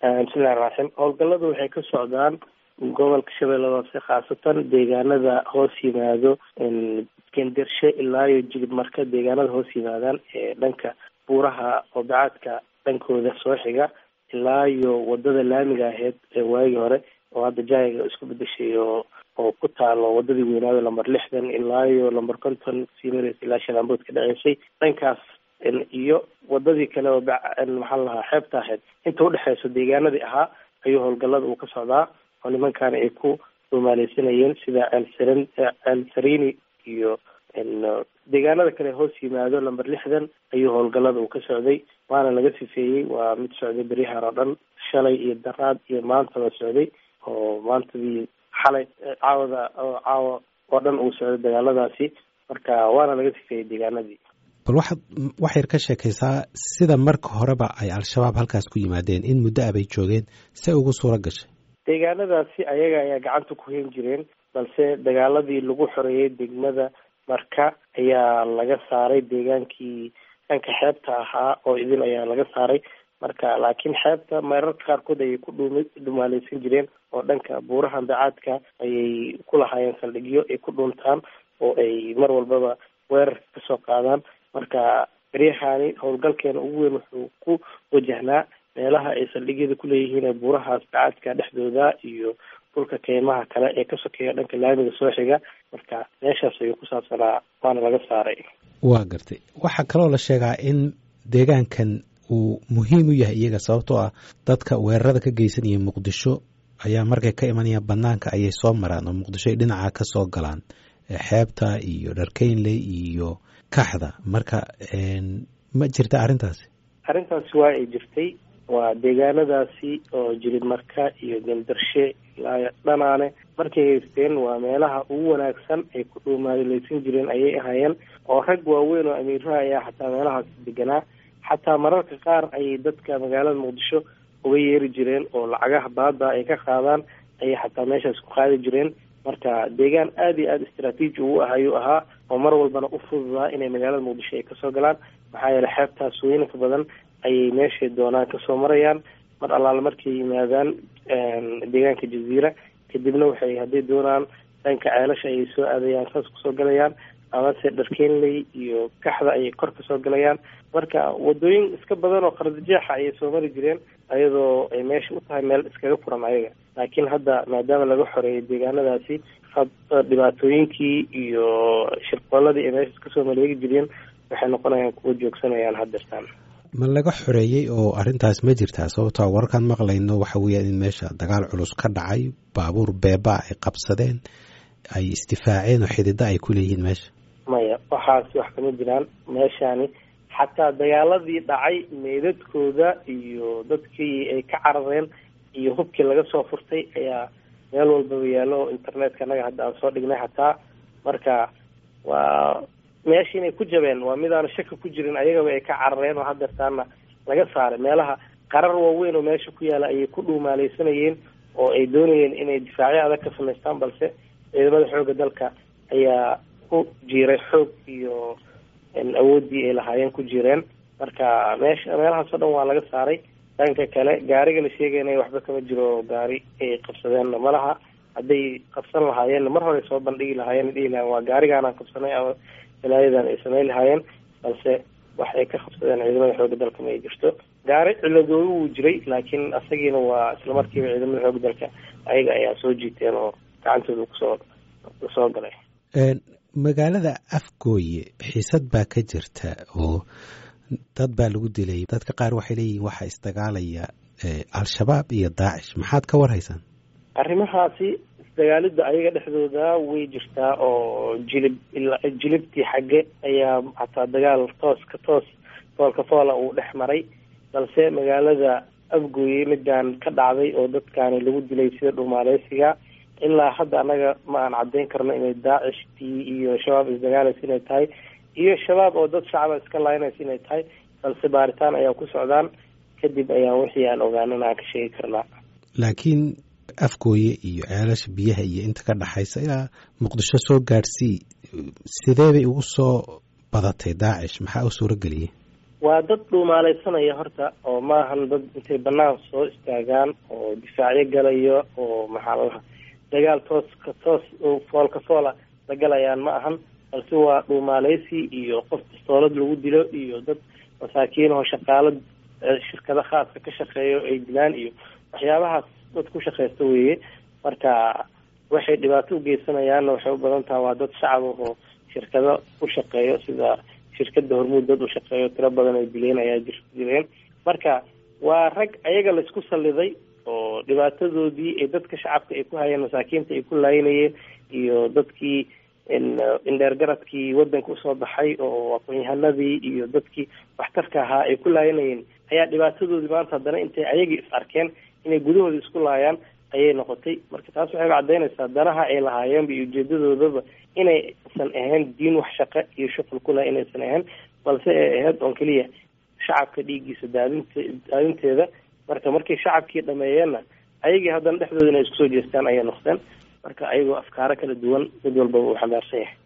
bismillahi raxmaan howlgalladu waxay ka socdaan gobolka shabeellada hoose khaasatan deegaanada hoos yimaado gendershe ilaa iyo jilib marka deegaanada hoos yimaadaan ee dhanka buuraha obacaadka dhankooda soo xiga ilaa iyo wadada laamiga aheyd ee waagii hore oo hadda jaayiga isku bedeshay oo ku taalo wadadii weynaado lamber 60 ilaa iyo lamber 50 simareys ilaa shanaanbood ka dhaceysay dhankaas iyo wadadii kale oo maxaa lahaa xeebta ahayd inta udhexeyso deegaanadii ahaa ayuu howlgallada uu ka socdaa oo nimankaana ay ku dhumaaleysanayeen sida alsarini iyo deegaanada kale hoos yimaado lamber 60 ayuu howlgallada uu ka socday waana laga sifeeyey waa mid socday beryahan oo dhan shalay iyo daraad iyo maantaba socday oo maantadii xalay caawa oo dhan uu socday dagaaladaasi marka waana laga sifeeyey deegaanadii. bal waxaad wax yar ka sheekaysaa sida marka horeba ay al-shabaab halkaas ku yimaadeen in muddo abay joogeen say ugu suura gashay. deegaanadaasi ayaga ayaa gacanta ku hayn jireen balse dagaaladii lagu xoreeyey degmada marka ayaa laga saaray deegaankii dhanka xeebta ahaa oo idin ayaa laga saaray marka laakiin xeebta mararka qaarkood ayay ku dhumaaleysan jireen oo dhanka buuraha bacaadka ayay ku lahaayeen saldhigyo ay ku dhuntaan oo ay mar walbaba weerar kasoo qaadaan marka beryahani howlgalkeena ugu weyn wuxuu ku wajahnaa meelaha ay saldhigyada kuleeyihiin ee buurahaas bacaadka dhexdooda iyo dhulka keymaha kale ee ka sokeeya dhanka laamiga soo xiga marka meeshaas ayuu ku saabsanaa waana laga saaray. waa gartay waxaa kaloo la sheegaa in deegaankan uu muhiim u yahay iyaga sababtoo ah dadka weerarada ka geysanaya muqdisho ayaa markay ka imanayaan banaanka ayay soo maraan oo muqdisho ay dhinaca ka soo galaan xeebta iyo dharkeynley iyo kaxda marka ma jirta arrintaasi waa ay jirtay waa deegaanadaasi oo jilib marka iyo gendershe ilaa dhanaane markay haysteen waa meelaha ugu wanaagsan ay ku dhumaaleysan jireen ayay ahaayeen oo rag waaweyn oo amiiraha ayaa xataa meelahaas deganaa xataa mararka qaar ayay dadka magaalada muqdisho uga yeeri jireen oo lacagaha baada ay ka qaadaan ayay xataa meeshaas ku qaadi jireen marka deegaan aada iyo aada istraatiiji ugu ah ayuu ahaa oo mar walbana u fududaa inay magaalada muqdisho ay kasoo galaan maxaa yeelay xeebtaas weynanka badan ayay meeshay doonaan kasoo marayaan mar allaale markay yimaadaan deegaanka jaziira kadibna waxay hadday doonaan dhanka ceelasha ayay soo aadayaan saas kusoo galayaan amase dharkeynley iyo kaxda ayay kor kasoo galayaan marka wadooyin iska badan oo qardajeexa ayay soo mari jireen ayadoo ay meesha u tahay meel iskaga furan ayaga laakiin hadda maadaama laga xoreeyay deegaanadaasi dhibaatooyinkii iyo shirqooladii ay meesha kasoo maleegi jireen waxay noqonayaan kuwa joogsanayaan haddeertaan. ma laga xoreeyey oo arrintaas ma jirtaa sababtoo warkaan maqlayno waxa weeyaan in meesha dagaal culus ka dhacay baabuur beeba ay qabsadeen ay isdifaaceen oo xidida ay ku leeyihiin meesha. maya waxaas wax kama jiraan meeshani xataa dagaaladii dhacay meydadkooda iyo dadkii ay ka carareen iyo hubkii laga soo furtay ayaa meel walbaba yaallo oo internetka anaga hadda aan soo dhignay xataa marka waa meesha inay ku jabeen waa midaanu shaki ku jirin ayagaba ay ka carareen oo haddeertaana laga saaray meelaha qarar waaweyn oo meesha ku yaala ayay ku dhuumaaleysanayeen oo ay doonayeen inay difaacyo adag ka samaystaan balse ciidamada xoogga dalka ayaa ku jiiray xoog iyo awooddii ay lahaayeen ku jireen marka meelahaasoo dhan waa laga saaray dhanka kale gaariga la sheegayna waxba kama jiro gaari ay qabsadeenna malaha hadday qabsan lahaayeenna mar hore soo bandhigi lahaayeen dhihi lahayen waa gaarigaanaan qabsanay ama walaayadan ay samayn lahaayeen balse wax ay ka qabsadeen ciidamada xoogga dalka ma ay jirto gaari ciladoodu wuu jiray laakiin asagiina waa islamarkiiba ciidamada xoogga dalka ayaga ayaa soo jiiteen oo gacantooda kusoo galay. magaalada afgooye xiisad baa ka jirta oo dad baa lagu dilay dadka qaar waxay leeyihiin waxaa isdagaalaya al-shabaab iyo daacish maxaad ka warhaysaan arrimahaasi isdagaalida ayaga dhexdooda way jirtaa oo jilibtii xagge ayaa xataa dagaal foolka foola uu dhex maray balse magaalada afgooye midaan ka dhacday oo dadkaani lagu dilay sida dhumaaleysiga ilaa hadda anaga ma aan caddayn karno inay daacishtii iyo shabaab isdagaalaysa inay tahay iyo shabaab oo dad shacaba iska laaynaysa inay tahay balse baaritaan ayaa ku socdaan kadib ayaan wixii aan ogaanana aan ka sheegi karnaa. laakiin afgooye iyo ceelasha biyaha iyo inta ka dhaxaysa ilaa muqdisho soo gaadhsii sidee bay ugu soo badatay daacish maxaa u suuro geliyey? waa dad dhuumaaleysanaya horta, oo maahan dad intay banaan soo istaagaan oo difaacyo galayo oo maxaa lalaha dagaal toos foolka foola la galayaan ma ahan, balse waa dhuumaaleysi iyo qof pistoolad lagu dilo iyo dad masaakiin oo shaqaalo shirkado khaaska ka shaqeeyo ay dilaan iyo waxyaabahaas dad ku shaqeysta weeye. marka waxay dhibaato u geysanayaanna waxay u badan tahay waa dad shacab oo shirkado u shaqeeyo, sida shirkada Hormuud dad u shaqeeyo tiro badan ay dileen ayaa jireen. marka waa rag ayaga la isku saliday oo dhibaatadoodii ay dadka shacabka ay ku hayeen, masaakiinta ay ku laayinayeen iyo dadkii indheergaradkii wadanka usoo baxay oo aqoon-yahanadii iyo dadkii waxtarka ahaa ay ku laayinayeen ayaa dhibaatadoodii maanta haddana intay ayagii is arkeen inay gudahooda isku laayaan ayay noqotay. marka taas waxay caddaynaysaa danaha ay lahaayeenba iyo ujeedadoodaba inaysan ahayn diin wax shaqo iyo shuqul ku laha inaysan ahayn, balse ay ahayd oon keliya shacabka dhiiggiisa daadinteeda. markay shacabkii dhameeyeenna ayagii haddana dhexdooda inay isku soo jeestaan ayay noqdeen. marka ayagoo afkaaro kala duwan mid walbaba uu xambaarsan yahay.